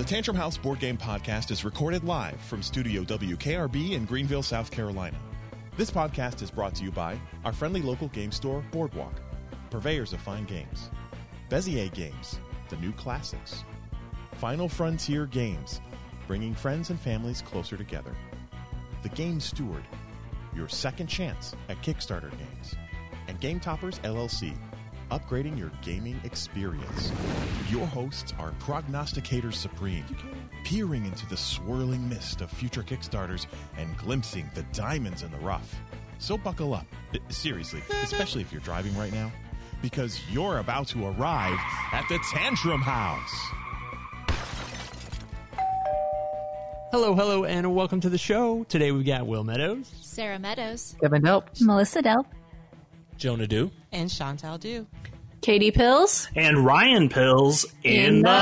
Tantrum House Board Game Podcast is recorded live from Studio WKRB in Greenville, South Carolina. This podcast is brought to you by our friendly local game store, Boardwalk, purveyors of fine games, Bezier Games, the new classics, Final Frontier Games, bringing friends and families closer together, The Game Steward, your second chance at Kickstarter games, and Game Toppers LLC, upgrading your gaming experience. Your hosts are prognosticators supreme, peering into the swirling mist of future Kickstarters and glimpsing the diamonds in the rough. So buckle up, seriously, especially if you're driving right now, because you're about to arrive at the Tantrum House. Hello, and welcome to the show. Today we've got Will Meadows, Sarah Meadows, Kevin Delp, Melissa Delp, Jonah Dew, and Chantal Dew. Katie Pills, and Ryan Pills in the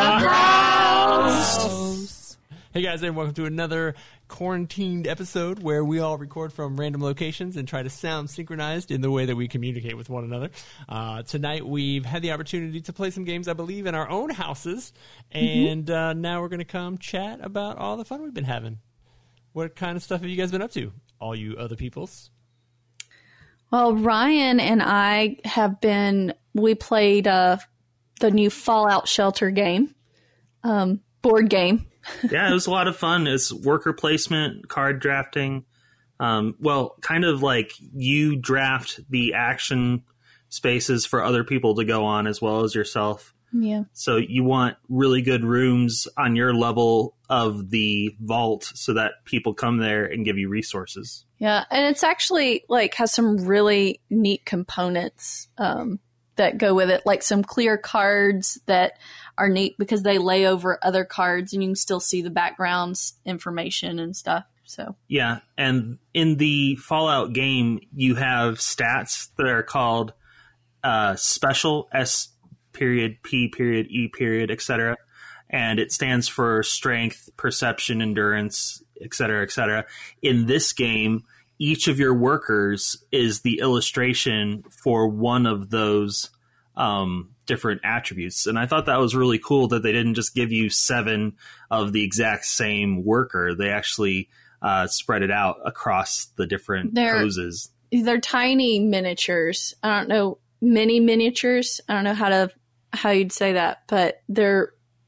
house. Hey guys, and welcome to another quarantined episode where we all record from random locations and try to sound synchronized in the way that we communicate with one another. Tonight we've had the opportunity to play some games, I believe, in our own houses, and now we're going to come chat about all the fun we've been having. What kind of stuff have you guys been up to, all you other peoples? Well, Ryan and I we played the new Fallout Shelter game, board game. Yeah, it was a lot of fun. It's worker placement, card drafting. Well, kind of like you draft the action spaces for other people to go on as well as yourself. Yeah. So you want really good rooms on your level of the vault so that people come there and give you resources. Yeah, and it's actually has some really neat components that go with it, like some clear cards that are neat because they lay over other cards and you can still see the background information and stuff. So yeah, and in the Fallout game, you have stats that are called special, S period, P period, E period, etc. And it stands for strength, perception, endurance, etc., etc. In this game, each of your workers is the illustration for one of those different attributes. And I thought that was really cool that they didn't just give you 7 of the exact same worker. They actually spread it out across the different poses. They're tiny miniatures. I don't know, mini miniatures. I don't know how you'd say that, but they're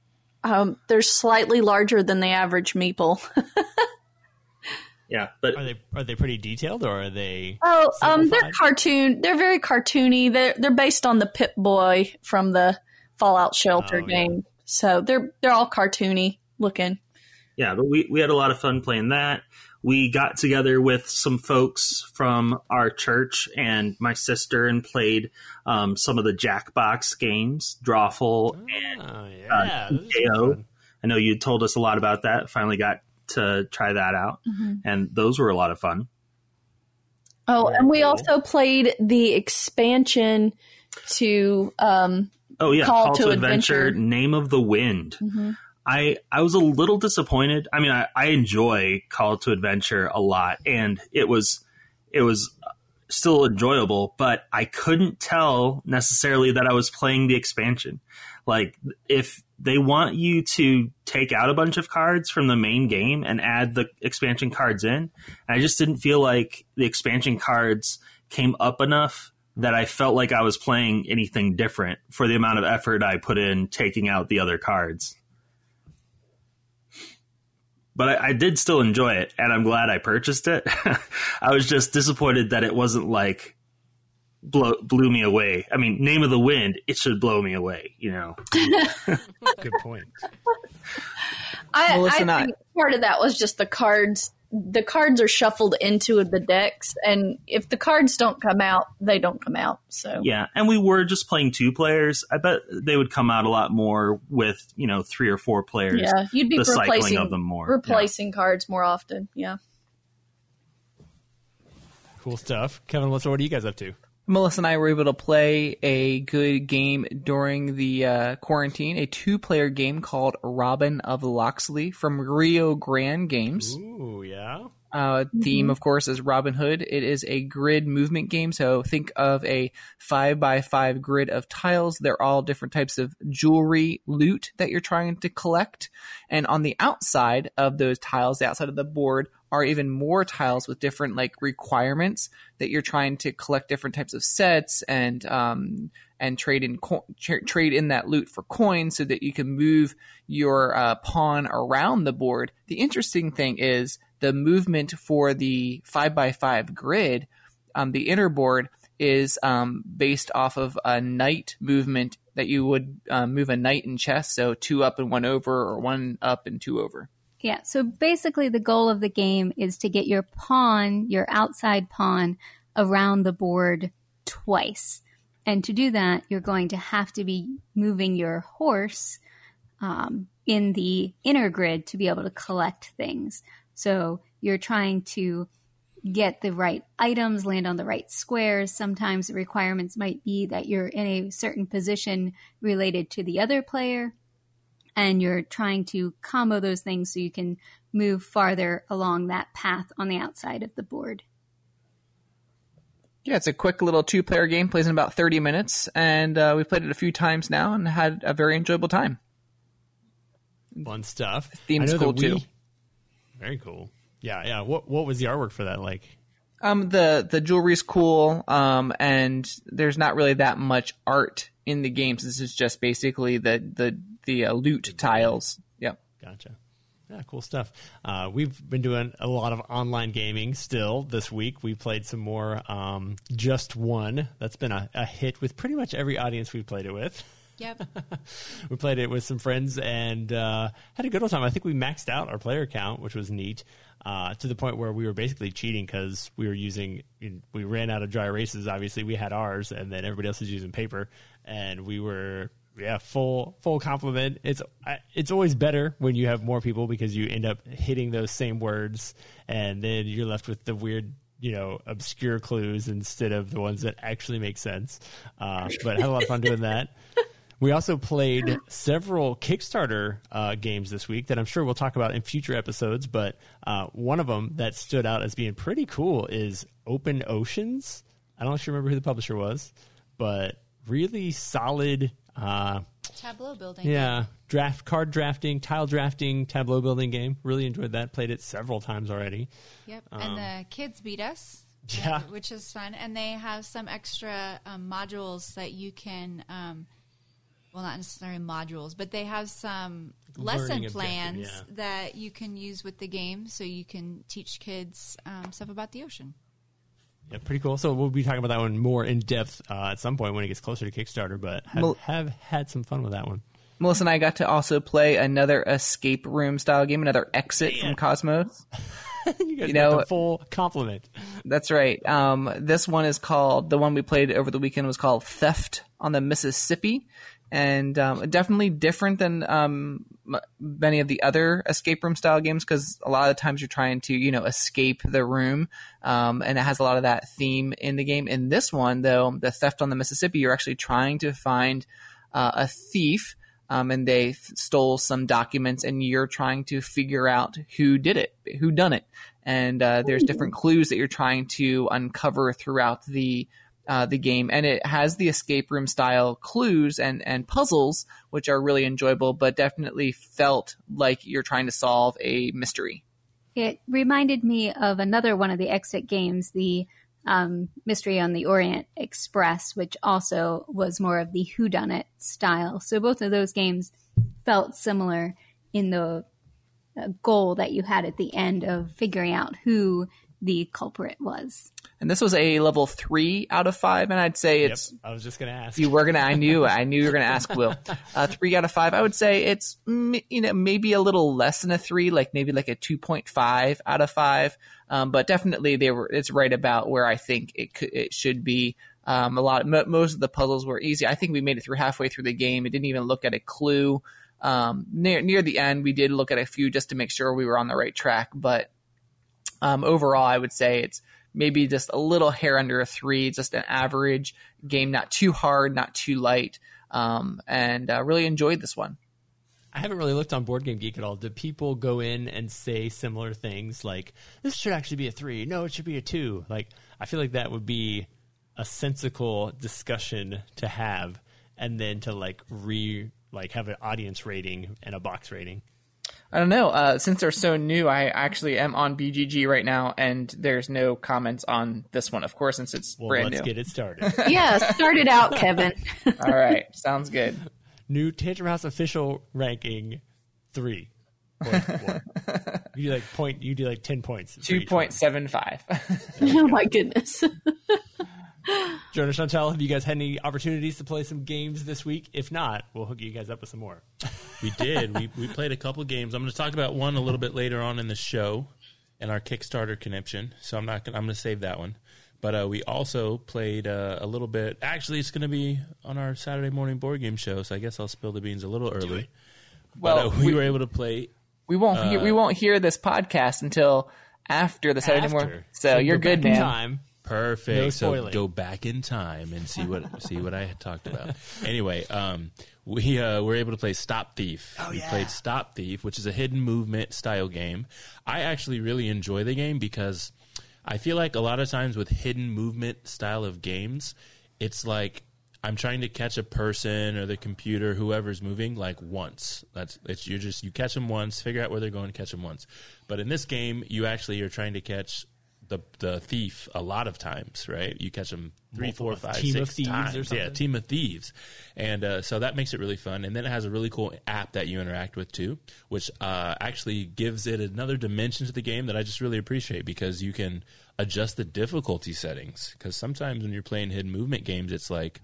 slightly larger than the average meeple. Yeah, but are they pretty detailed, or are they? Oh, they're cartoon. They're very cartoony. They're based on the Pip-Boy from the Fallout Shelter game, yeah. So they're all cartoony looking. Yeah, but we had a lot of fun playing that. We got together with some folks from our church and my sister and played some of the Jackbox games, Drawful and KO. I know you told us a lot about that. Finally got to try that out, and those were a lot of fun. Oh, and we also played the expansion to Call to Adventure, Name of the Wind. I was a little disappointed. I mean, I enjoy Call to Adventure a lot, and it was still enjoyable, but I couldn't tell necessarily that I was playing the expansion. Like, if they want you to take out a bunch of cards from the main game and add the expansion cards in, I just didn't feel like the expansion cards came up enough that I felt like I was playing anything different for the amount of effort I put in taking out the other cards. But I did still enjoy it, and I'm glad I purchased it. I was just disappointed that it wasn't like blew me away. I mean, Name of the Wind, it should blow me away, you know. Good point. I think part of that was just the cards. The cards are shuffled into the decks, and if the cards don't come out, they don't come out. So yeah, and we were just playing 2 players. I bet they would come out a lot more with 3 or 4 players. Yeah, you'd be replacing of them more, cards more often. Yeah, cool stuff. Kevin, what are you guys up to? Melissa and I were able to play a good game during the quarantine, a 2-player game called Robin of Locksley from Rio Grande Games. Ooh, yeah. Theme, of course, is Robin Hood. It is a grid movement game. So think of a 5x5 grid of tiles. They're all different types of jewelry, loot that you're trying to collect. And on the outside of those tiles, the outside of the board, are even more tiles with different like requirements that you're trying to collect different types of sets and trade in that loot for coins so that you can move your pawn around the board. The interesting thing is the movement for the 5x5 grid. The inner board is based off of a knight movement that you would move a knight in chess, so 2 up and 1 over, or 1 up and 2 over. Yeah, so basically the goal of the game is to get your pawn, your outside pawn, around the board twice. And to do that, you're going to have to be moving your horse in the inner grid to be able to collect things. So you're trying to get the right items, land on the right squares. Sometimes the requirements might be that you're in a certain position related to the other player, and you're trying to combo those things so you can move farther along that path on the outside of the board. Yeah, it's a quick little 2-player game, plays in about 30 minutes, and we've played it a few times now and had a very enjoyable time. Fun stuff. Theme's cool too. Very cool. Yeah. What was the artwork for that like? The jewelry's cool, and there's not really that much art in the games. This is just basically the loot tiles. Yep. Gotcha. Yeah, cool stuff. We've been doing a lot of online gaming still this week. We played some more Just One. That's been a hit with pretty much every audience we've played it with. Yep. We played it with some friends and had a good old time. I think we maxed out our player count, which was neat, to the point where we were basically cheating because we ran out of dry erases. Obviously, we had ours, and then everybody else was using paper, and we were full complement. It's always better when you have more people because you end up hitting those same words, and then you're left with the weird, obscure clues instead of the ones that actually make sense. But I had a lot of fun doing that. We also played several Kickstarter games this week that I'm sure we'll talk about in future episodes, but one of them that stood out as being pretty cool is Open Oceans. I don't actually remember who the publisher was, but really solid tableau building. Yeah, card drafting, tile drafting, tableau building game. Really enjoyed that. Played it several times already. Yep, and the kids beat us. Yeah, which is fun. And they have some extra modules that you can, well, not necessarily modules, but they have some lesson plans that you can use with the game, so you can teach kids stuff about the ocean. Yeah, pretty cool. So we'll be talking about that one more in depth at some point when it gets closer to Kickstarter, but have had some fun with that one. Melissa and I got to also play another escape room style game, another Exit from Cosmos. You guys got the full complement. That's right. This one is called, the one we played over the weekend was called Theft on the Mississippi. And definitely different than many of the other escape room style games, because a lot of the times you're trying to, escape the room, and it has a lot of that theme in the game. In this one, though, the Theft on the Mississippi, you're actually trying to find a thief, and they stole some documents, and you're trying to figure out who did it, who done it. And there's different clues that you're trying to uncover throughout the game, and it has the escape room style clues and puzzles, which are really enjoyable, but definitely felt like you're trying to solve a mystery. It reminded me of another one of the Exit games, the Mystery on the Orient Express, which also was more of the whodunit style. So both of those games felt similar in the goal that you had at the end of figuring out who the culprit was. And this was a level 3 out of 5, and I'd say it's... Yep, I was just going to ask. I knew you were going to ask, Will. 3 out of 5. I would say it's maybe a little less than a 3, maybe like a 2.5 out of 5. But definitely it's right about where I think it should be. Most of the puzzles were easy. I think we made it through halfway through the game. It didn't even look at a clue. Near the end, we did look at a few just to make sure we were on the right track, but overall, I would say it's maybe just a little hair under a 3, just an average game, not too hard, not too light, and really enjoyed this one. I haven't really looked on Board Game Geek at all. Do people go in and say similar things like, this should actually be a 3? No, it should be a 2. Like, I feel like that would be a sensical discussion to have, and then to have an audience rating and a box rating. I don't know. Since they're so new, I actually am on BGG right now, and there's no comments on this one, of course, since it's brand new. Let's get it started. Yeah, start it out, Kevin. All right, sounds good. New Tantrum House official ranking 3. You do like 10 points. 2.75. Oh my goodness. Jonah, Chantel, have you guys had any opportunities to play some games this week? If not, we'll hook you guys up with some more. We did. We played a couple games. I'm going to talk about one a little bit later on in the show and our Kickstarter conniption. So I'm going to save that one. But we also played a little bit. Actually, it's going to be on our Saturday morning board game show, so I guess I'll spill the beans a little early. Well, we were able to play. We won't hear this podcast until after the Saturday morning. So you're good, man. Time. Perfect. No so spoiling. go back in time and see what I had talked about. Anyway, we were able to play Stop Thief. We played Stop Thief, which is a hidden movement style game. I actually really enjoy the game because I feel like a lot of times with hidden movement style of games, it's like I'm trying to catch a person or the computer, whoever's moving, like once. You catch them once, figure out where they're going, catch them once. But in this game, you actually are trying to catch the thief a lot of times, right? You catch them 3, 4, 5, 6 times. Or something. Yeah, team of thieves. And so that makes it really fun. And then it has a really cool app that you interact with too, which actually gives it another dimension to the game that I just really appreciate, because you can adjust the difficulty settings. Because sometimes when you're playing hidden movement games, it's like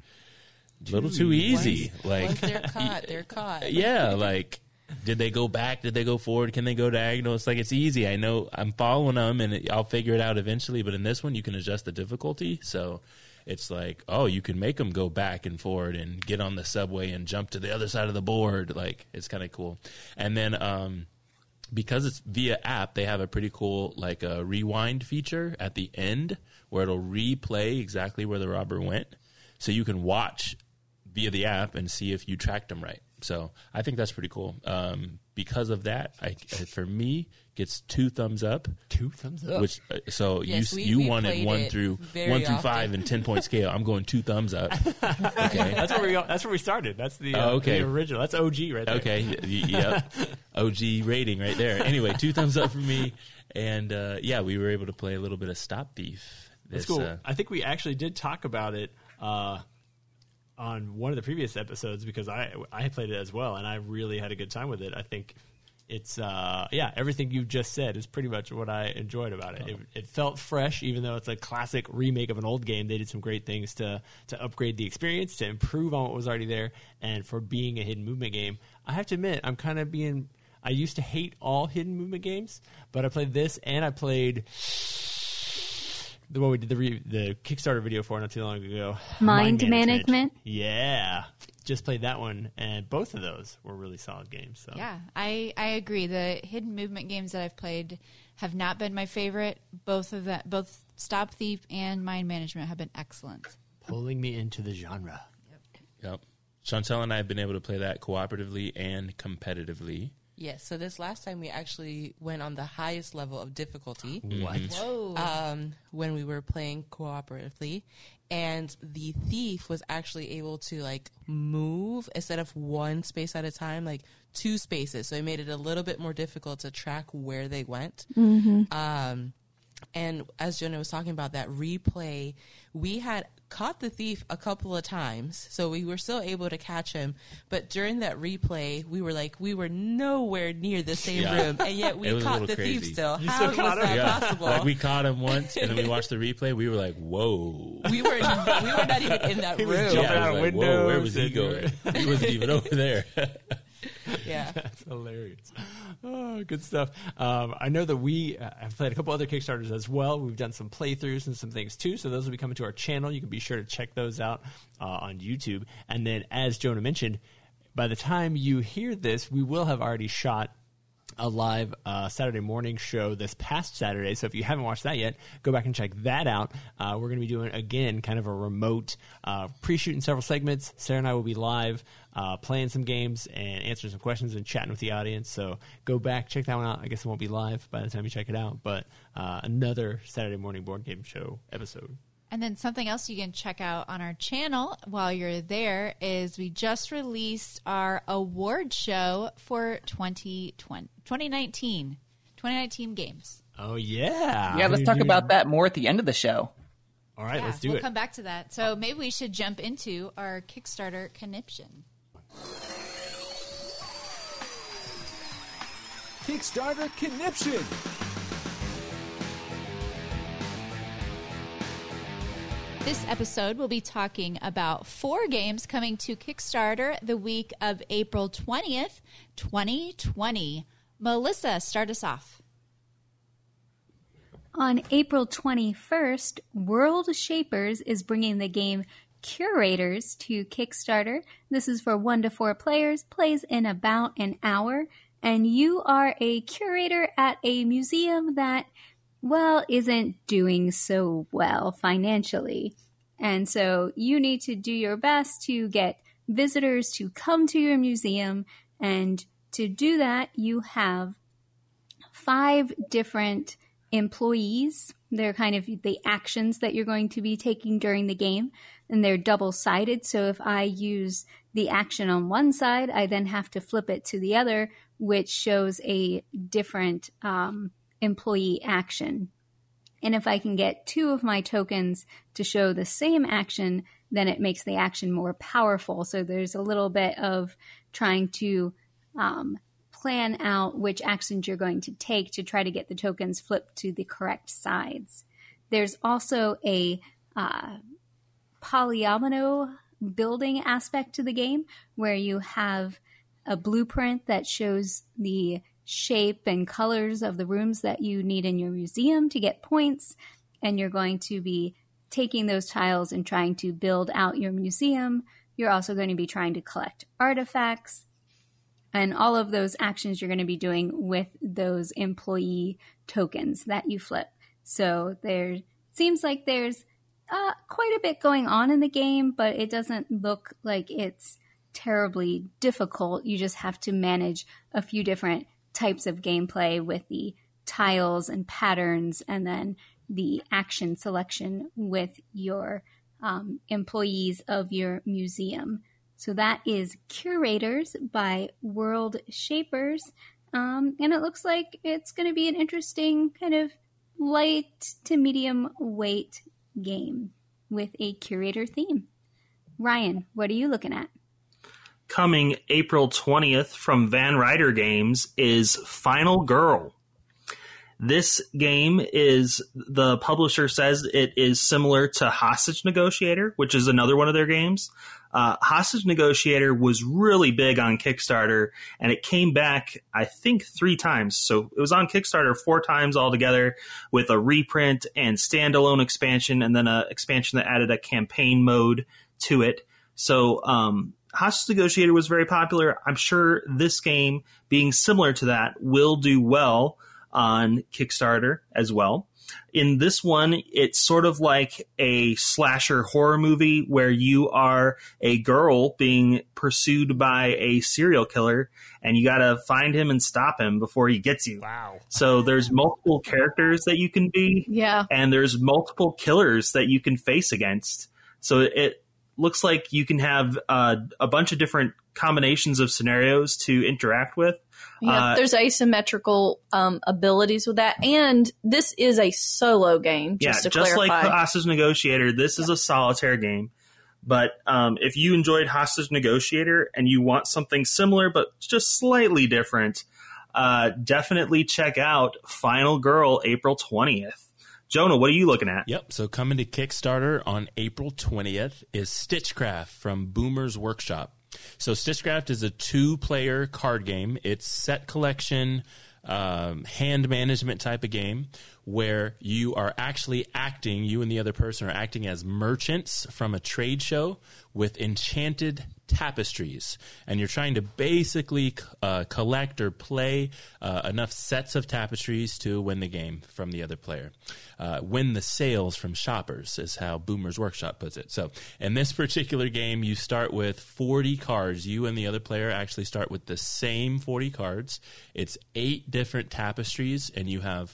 a little too easy. Once they're caught, they're caught. Yeah, like, did they go back? Did they go forward? Can they go diagonal? It's like, it's easy. I know I'm following them, and I'll figure it out eventually. But in this one, you can adjust the difficulty. So it's like, oh, you can make them go back and forward and get on the subway and jump to the other side of the board. Like, it's kind of cool. And then because it's via app, they have a pretty cool like a rewind feature at the end where it'll replay exactly where the robber went. So you can watch via the app and see if you tracked them right. So I think that's pretty cool. Because of that, for me, gets 2 thumbs up. 2 thumbs up. Which Yes, you wanted 1 through often. 5 and 10-point scale. I'm going 2 thumbs up. Okay, that's where we started. That's the original. That's OG right there. Okay, yep, OG rating right there. Anyway, 2 thumbs up for me, and we were able to play a little bit of Stop Thief. That's cool. I think we actually did talk about it on one of the previous episodes, because I played it as well, and I really had a good time with it. I think it's everything you just said is pretty much what I enjoyed about it. It felt fresh, even though it's a classic remake of an old game. They did some great things to upgrade the experience, to improve on what was already there, and for being a hidden movement game, I have to admit, I used to hate all hidden movement games, but I played this, and I played the one we did the Kickstarter video for not too long ago. Mind management. Yeah. Just played that one, and both of those were really solid games. So. Yeah, I agree. The hidden movement games that I've played have not been my favorite. Both Stop Thief and Mind Management have been excellent. Pulling me into the genre. Yep. Chantel and I have been able to play that cooperatively and competitively. Yes, so this last time we actually went on the highest level of difficulty. What? Whoa. When we were playing cooperatively, and the thief was actually able to like move instead of 1 space at a time, like 2 spaces. So it made it a little bit more difficult to track where they went. Mm-hmm. And as Jonah was talking about that replay, we had caught the thief a couple of times, so we were still able to catch him. But during that replay, we were nowhere near the same room, and yet we caught the thief still. How was that possible? Like, we caught him once, and then we watched the replay. We were like, "Whoa!" We were not even in that room. Jumping out of windows. Where was he going? He wasn't even over there. Yeah, that's hilarious. Oh, good stuff. I know that we have played a couple other Kickstarters as well. We've done some playthroughs and some things too, so those will be coming to our channel. You can be sure to check those out on YouTube. And then, as Jonah mentioned, by the time you hear this, we will have already shot a live Saturday morning show this past Saturday. So if you haven't watched that yet, go back and check that out. We're going to be doing, again, kind of a remote pre-shooting several segments. Sarah and I will be live playing some games and answering some questions and chatting with the audience. So go back, check that one out. I guess it won't be live by the time you check it out, but another Saturday morning board game show episode. And then something else you can check out on our channel while you're there is we just released our award show for 2019 games. Oh, yeah. Yeah, let's talk about that more at the end of the show. All right, let's do it. We'll come back to that. So maybe we should jump into our Kickstarter conniption. Kickstarter conniption. This episode, we'll be talking about 4 games coming to Kickstarter the week of April 20th, 2020. Melissa, start us off. On April 21st, World Shapers is bringing the game Curators to Kickstarter. This is for 1 to 4 players, plays in about an hour, and you are a curator at a museum that, well, isn't doing so well financially. And so you need to do your best to get visitors to come to your museum. And to do that, you have 5 different employees. They're kind of the actions that you're going to be taking during the game. And they're double-sided. So if I use the action on one side, I then have to flip it to the other, which shows a different employee action. And if I can get 2 of my tokens to show the same action, then it makes the action more powerful. So there's a little bit of trying to plan out which actions you're going to take to try to get the tokens flipped to the correct sides. There's also a polyomino building aspect to the game where you have a blueprint that shows the shape and colors of the rooms that you need in your museum to get points, and you're going to be taking those tiles and trying to build out your museum. You're also going to be trying to collect artifacts, and all of those actions you're going to be doing with those employee tokens that you flip. So there seems like there's quite a bit going on in the game, but it doesn't look like it's terribly difficult. You just have to manage a few different types of gameplay with the tiles and patterns, and then the action selection with your employees of your museum. So that is Curators by World Shapers. And it looks like it's going to be an interesting kind of light to medium weight game with a curator theme. Ryan, what are you looking at? Coming April 20th from Van Ryder Games is Final Girl. This game is, the publisher says it is similar to Hostage Negotiator, which is another one of their games. Hostage Negotiator was really big on Kickstarter, and it came back, I think, 3 times. So it was on Kickstarter 4 times altogether, with a reprint and standalone expansion, and then an expansion that added a campaign mode to it. So Hostage Negotiator was very popular. I'm sure this game, being similar to that, will do well on Kickstarter as well. In this one, it's sort of like a slasher horror movie where you are a girl being pursued by a serial killer, and you got to find him and stop him before he gets you. Wow. So there's multiple characters that you can be, and there's multiple killers that you can face against. So it looks like you can have a bunch of different combinations of scenarios to interact with. Yeah, there's asymmetrical abilities with that, and this is a solo game. Just like Hostage Negotiator, this is a solitaire game. But if you enjoyed Hostage Negotiator and you want something similar but just slightly different, definitely check out Final Girl April 20th. Jonah, what are you looking at? Yep, so coming to Kickstarter on April 20th is Stitchcraft from Boomer's Workshop. So Stitchcraft is a 2-player card game. It's set collection, hand management type of game where you are actually acting, you and the other person are acting as merchants from a trade show with enchanted tapestries. And you're trying to basically collect or play enough sets of tapestries to win the game from the other player. Win the sales from shoppers is how Boomer's Workshop puts it. So in this particular game, you start with 40 cards. You and the other player actually start with the same 40 cards. It's 8 different tapestries, and you have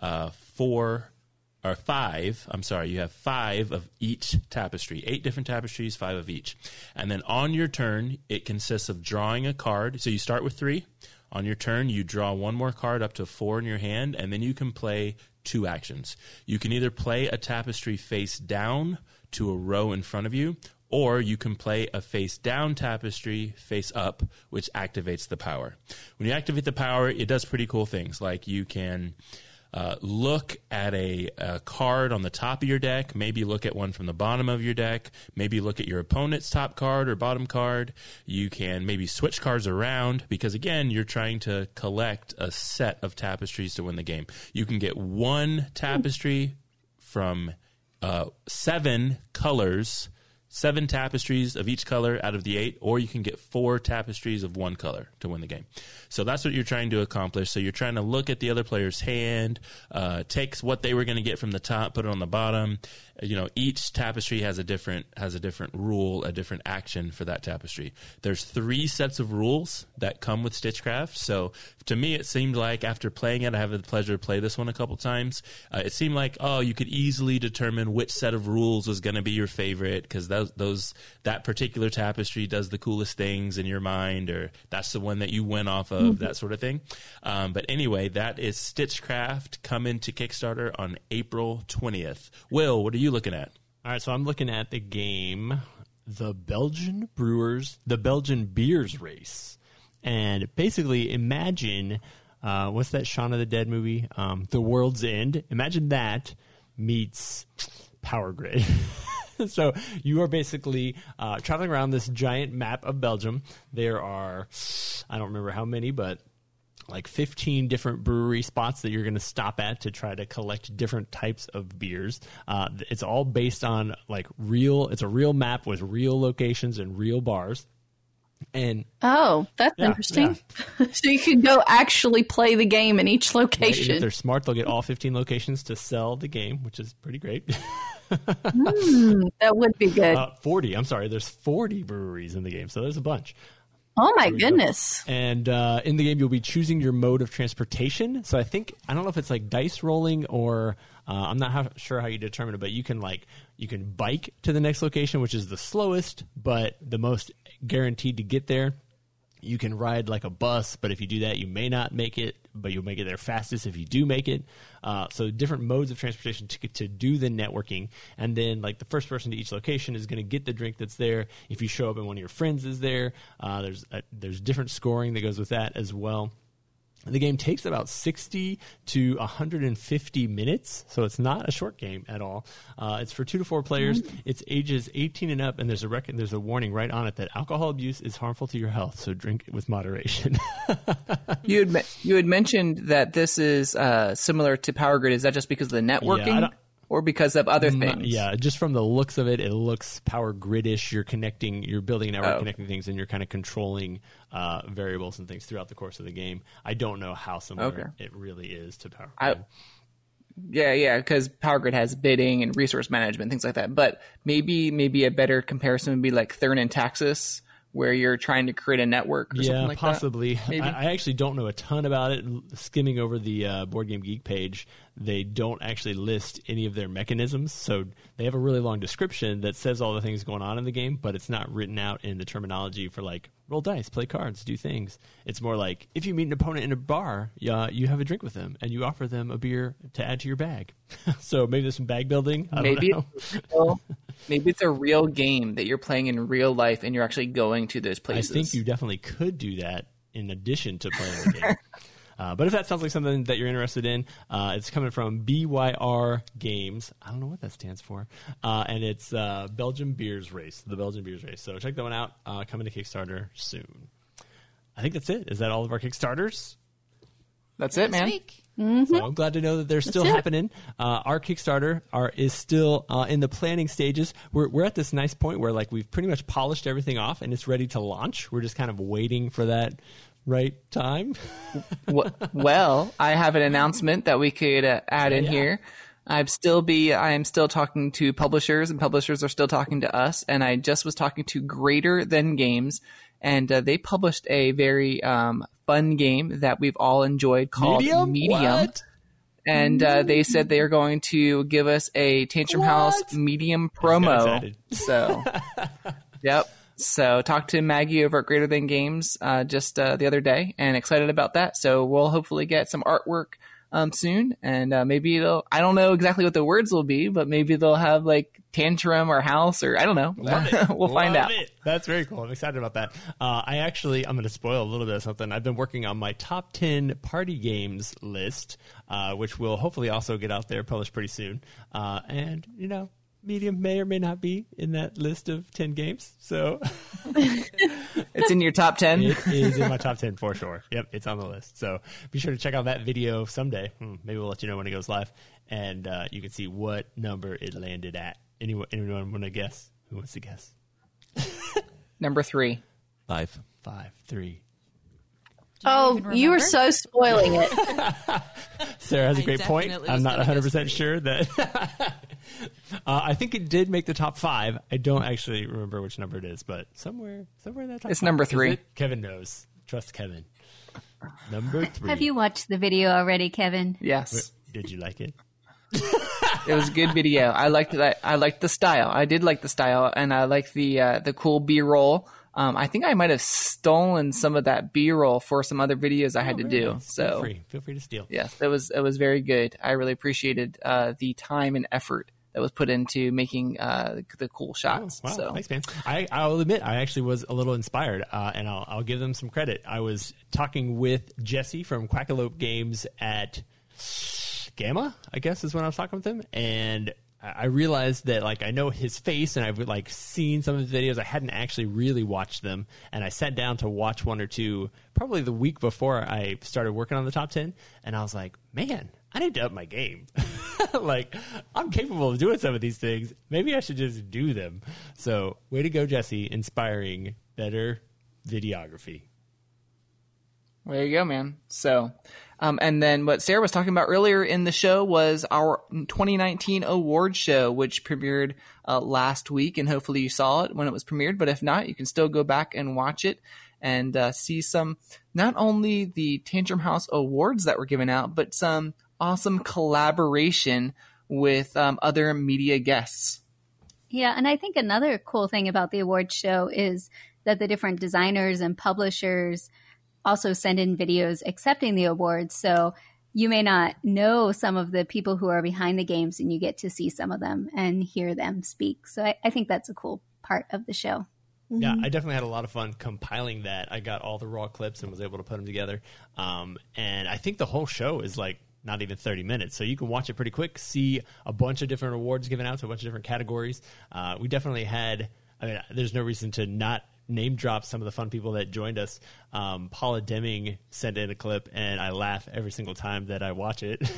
you have 5 of each tapestry. 8 different tapestries, 5 of each. And then on your turn, it consists of drawing a card. So you start with 3. On your turn, you draw 1 more card up to 4 in your hand, and then you can play 2 actions. You can either play a tapestry face down to a row in front of you, or you can play a face down tapestry face up, which activates the power. When you activate the power, it does pretty cool things, like you can look at a card on the top of your deck, maybe look at one from the bottom of your deck, maybe look at your opponent's top card or bottom card. You can maybe switch cards around because, again, you're trying to collect a set of tapestries to win the game. You can get 1 tapestry from 7 colors, 7 tapestries of each color out of the 8, or you can get 4 tapestries of 1 color to win the game. So that's what you're trying to accomplish. So you're trying to look at the other player's hand, takes what they were going to get from the top, put it on the bottom. Each tapestry has a different rule, a different action for that tapestry. There's 3 sets of rules that come with Stitchcraft. So to me, it seemed like after playing it, I have the pleasure to play this one a couple times. It seemed like, you could easily determine which set of rules was going to be your favorite because that particular tapestry does the coolest things in your mind, or that's the one that you went off of, that sort of thing. But anyway, that is Stitchcraft coming to Kickstarter on April 20th. Will, what are you looking at? All right, so I'm looking at the game, the Belgian Beers Race. And basically, imagine, what's that Shaun of the Dead movie? The World's End. Imagine that meets Power Grid. So you are basically traveling around this giant map of Belgium. There are, I don't remember how many, but like 15 different brewery spots that you're going to stop at to try to collect different types of beers. It's all based on it's a real map with real locations and real bars. And that's interesting. Yeah. So you can go actually play the game in each location. Right, if they're smart, they'll get all 15 locations to sell the game, which is pretty great. That would be good. 40. I'm sorry. There's 40 breweries in the game, so there's a bunch. Oh my goodness. And in the game, you'll be choosing your mode of transportation. So I don't know if it's like dice rolling or I'm not sure how you determine it, but you can bike to the next location, which is the slowest, but the most guaranteed to get there. You can ride like a bus, but if you do that, you may not make it, but you'll make it there fastest if you do make it. So different modes of transportation to do the networking. And then the first person to each location is going to get the drink that's there. If you show up and one of your friends is there, there's different scoring that goes with that as well. The game takes about 60 to 150 minutes, so it's not a short game at all. It's for 2 to 4 players. It's ages 18 and up, and there's a warning right on it that alcohol abuse is harmful to your health, so drink with moderation. You had mentioned that this is similar to Power Grid. Is that just because of the networking? Or because of other things? Yeah, just from the looks of it, it looks Power Grid-ish. You're building a network, connecting things, and you're kind of controlling variables and things throughout the course of the game. I don't know how similar it really is to Power Grid. Yeah, because Power Grid has bidding and resource management, things like that. But maybe a better comparison would be like Thurn and Taxis, where you're trying to create a network or something like possibly. that? Maybe. I actually don't know a ton about it. Skimming over the Board Game Geek page, they don't actually list any of their mechanisms. So they have a really long description that says all the things going on in the game, but it's not written out in the terminology for roll dice, play cards, do things. It's more like if you meet an opponent in a bar, you have a drink with them and you offer them a beer to add to your bag. So maybe there's some bag building. I don't know. Maybe it's a real game that you're playing in real life and you're actually going to those places. I think you definitely could do that in addition to playing the game. But if that sounds like something that you're interested in, it's coming from BYR Games. I don't know what that stands for. And it's Belgian Beers Race, the Belgian Beers Race. So check that one out. Coming to Kickstarter soon. I think that's it. Is that all of our Kickstarters? That's it, man. So I'm glad to know that they're still happening. Our Kickstarter is still in the planning stages. We're at this nice point where like we've pretty much polished everything off and it's ready to launch. We're just kind of waiting for that right time. Well, I have an announcement that we could add in here. I am still talking to publishers, and publishers are still talking to us. And I just was talking to Greater Than Games, and they published a very fun game that we've all enjoyed called Medium. And they said they are going to give us a Tantrum House Medium promo. So, yep. So talked to Maggie over at Greater Than Games just the other day, and excited about that. So we'll hopefully get some artwork soon, and maybe I don't know exactly what the words will be, but maybe they'll have like tantrum or house, or I don't know. We'll find out. That's very cool. I'm excited about that. I'm going to spoil a little bit of something. I've been working on my top 10 party games list, which will hopefully also get out there, published pretty soon. And, Medium may or may not be in that list of 10 games. So it's in your top 10? It is in my top 10 for sure. Yep, it's on the list. So be sure to check out that video someday. Maybe we'll let you know when it goes live. And you can see what number it landed at. Anyone want to guess? Who wants to guess? Number 3. 5. 3. Oh, you were so spoiling it. Sarah has a great point. I'm not 100% sure that... I think it did make the top 5. I don't actually remember which number it is, but somewhere in that top It's 5. number 3. Kevin knows. Trust Kevin. Number 3. Have you watched the video already, Kevin? Yes. Did you like it? It was a good video. I liked it. I liked the style. I did like the style, and I liked the cool B-roll. I think I might have stolen some of that B-roll for some other videos I had to do. Nice. So feel free to steal. Yes, it was very good. I really appreciated the time and effort that was put into making the cool shots. Oh, wow. So Thanks, man. I'll admit I actually was a little inspired, and I'll give them some credit. I was talking with Jesse from Quackalope Games at Gamma, I guess is when I was talking with him, and I realized that like I know his face and I've like seen some of his videos. I hadn't actually really watched them, and I sat down to watch one or two probably the week before I started working on the top 10, and I was like, man, I need to up my game. Like, I'm capable of doing some of these things. Maybe I should just do them. So way to go, Jesse, inspiring better videography. there you go, man. So, and then what Sarah was talking about earlier in the show was our 2019 award show, which premiered last week, and hopefully you saw it when it was premiered. But if not, you can still go back and watch it and see some, not only the Tantrum House awards that were given out, but some awesome collaboration with other media guests. Yeah, and I think another cool thing about the awards show is that the different designers and publishers also send in videos accepting the awards. So you may not know some of the people who are behind the games, and you get to see some of them and hear them speak. So I think that's a cool part of the show. Yeah, I definitely had a lot of fun compiling that. I got all the raw clips and was able to put them together. And I think the whole show is like not even 30 minutes. So you can watch it pretty quick, see a bunch of different awards given out to a bunch of different categories. We definitely had, I mean, there's no reason to not name drop some of the fun people that joined us. Paula Deming sent in a clip, and I laugh every single time that I watch it.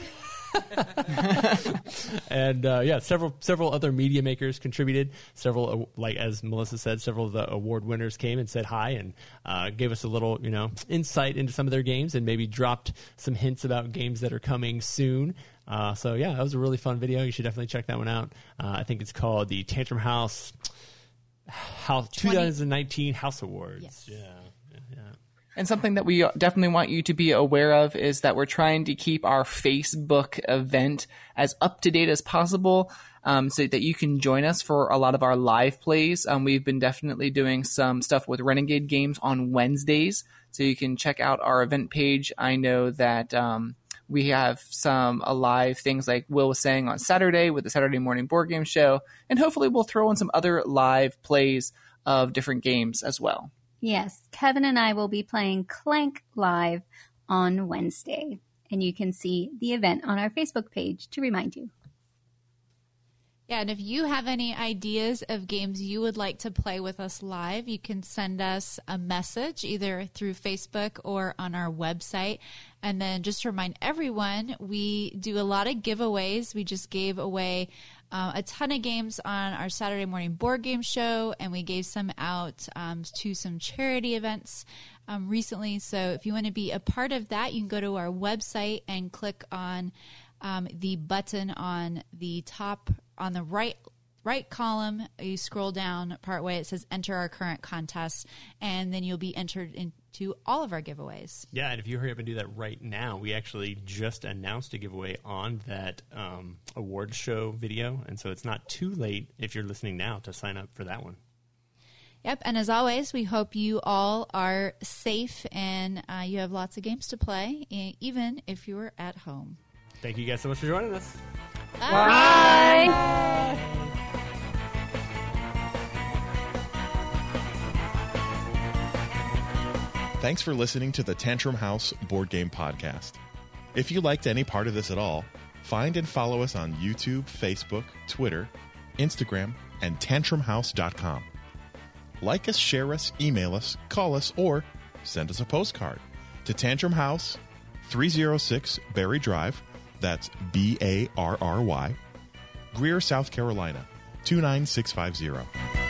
And yeah, several other media makers contributed. Several, like as Melissa said, several of the award winners came and said hi and gave us a little, insight into some of their games, and maybe dropped some hints about games that are coming soon. So yeah, that was a really fun video. You should definitely check that one out. I think it's called the Tantrum House 2019 House Awards. Yes. Yeah. And something that we definitely want you to be aware of is that we're trying to keep our Facebook event as up to date as possible, so that you can join us for a lot of our live plays. We've been definitely doing some stuff with Renegade Games on Wednesdays, so you can check out our event page. I know that we have some live things like Will was saying on Saturday with the Saturday morning board game show, and hopefully we'll throw in some other live plays of different games as well. Yes, Kevin and I will be playing Clank live on Wednesday, and you can see the event on our Facebook page to remind you. Yeah, and if you have any ideas of games you would like to play with us live, you can send us a message either through Facebook or on our website. And then just to remind everyone, we do a lot of giveaways. We just gave away a ton of games on our Saturday morning board game show, and we gave some out to some charity events recently. So if you want to be a part of that, you can go to our website and click on the button on the top, on the right column. You scroll down partway, it says enter our current contest, and then you'll be entered into all of our giveaways. Yeah, and if you hurry up and do that right now, we actually just announced a giveaway on that awards show video, and so it's not too late if you're listening now to sign up for that one. Yep, and as always, we hope you all are safe and you have lots of games to play, even if you're at home. Thank you guys so much for joining us. Bye. Thanks for listening to the Tantrum House Board Game Podcast. If you liked any part of this at all, find and follow us on YouTube, Facebook, Twitter, Instagram, and tantrumhouse.com. Like us, share us, email us, call us, or send us a postcard to Tantrum House, 306 Berry Drive, that's Barry, Greer, South Carolina, 29650.